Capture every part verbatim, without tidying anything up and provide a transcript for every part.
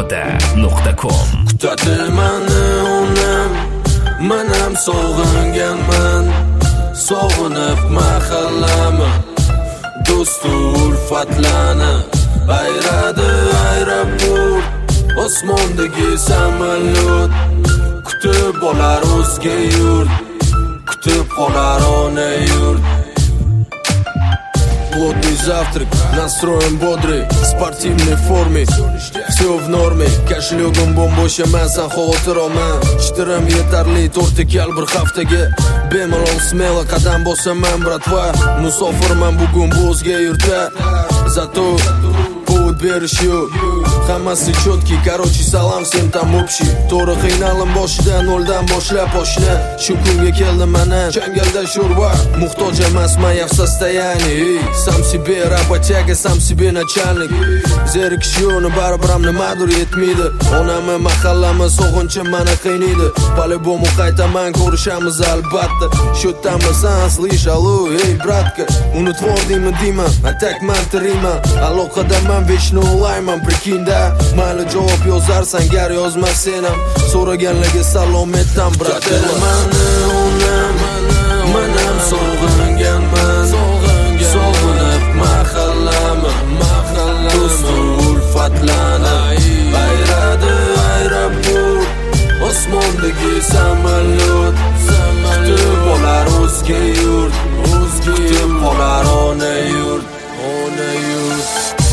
moda nuqta com. Kutadi mani onam, men ham sog'inganman. Sog'inib mahallami, do'stu ulfatlani bayradi aeroport, osmondagi samolyot. Kutib olar o'zga yurt, kutib qolar ona yurt. Плотный завтрак, настроен бодрый, в спортивной форме, все в норме. Кошелегim bo'm-bo'sh emas, xavotir olmam. Chitirim yetarli to'rtta kal bir haftaga. Bemalol smelo qadam bosaman bratva. Musofirman bugun bu o'zga yurtda. Zato повод berish yo'q. Hammasi chotki, короче, salom всем там общий. To'g'ri qiynalim boshida noldan boshlab oshna. Shu kunga keldim mana, jangalda sho'rva. Muhtoj emasman я в состоянии. Сам себе работяга, сам себе начальник. Zerikish yo'qni baribir ham nimadir yetmaydi. Onamni mahallami sog'inchim meni qiynaydi. По-любому qaytaman, ko'rishamiz albatta. Shu yerdanmisan, слышь, алло, ey братка. Unutvordim deyman, atak mantirima. Aloqadaman, veshni ulayman, prikinda. Mayli javob yozarsan, gar yozma sen ham. So'raganlarga salom etdan brother. Mani onam, men ham sog'inganman. Sog'inib mahallami, do'stu ulfatlani bayradi aeroport, osmondagi samolyot. Kutib olar o'zga yurt, kutib qolar ona yurt, ona yurt.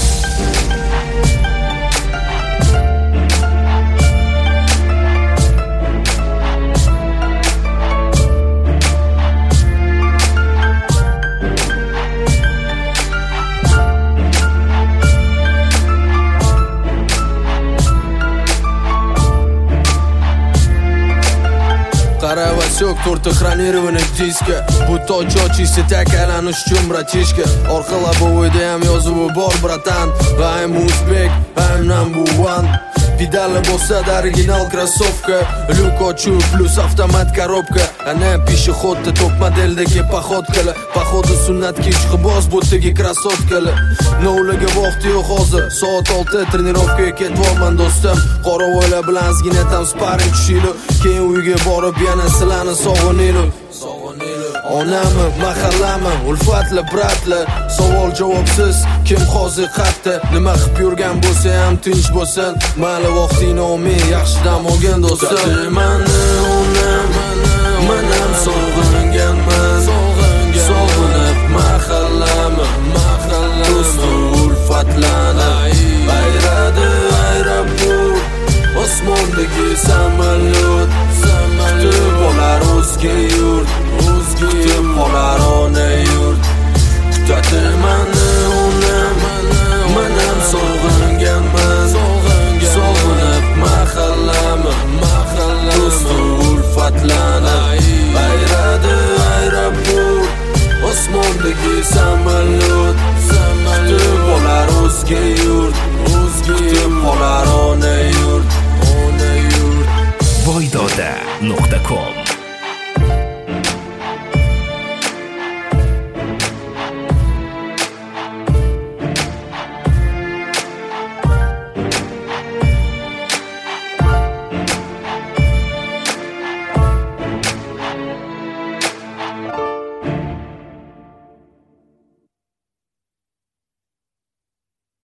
Qaravasyok to'rtta ekranirованный diska. Bu toj ochisi takalanish uchun bratishka. Orqa labovoyda ham yozuvi bor bratan. I'm Uzbek, I'm number one. Pedali bosadi original krossovka. Lyuk ochuv plus avtomat korobka. Ana pishihodda top modeldagi paxodkalar. Paxodi sunnatga ishqiboz bo'tdagi krossovkalar. Novlaga vaqti yo'q hozir. Soat olti trenirovkaga ketyapman do'stim. Qoravoylar bilan ozgina tam sparring tushaylik. Keyin uyga borib yana sizlarni sog'inaylik. Onami, mahallami, ulfatli bratli. Savol javobsiz, kim hozir qayerda? Nima qilib yurgan bo'lsa ham tinch bo'lsin. Mayli vaqtingni olmay, yaxshi dam olgin do'stim. Mani onam, men ham sog'inganman.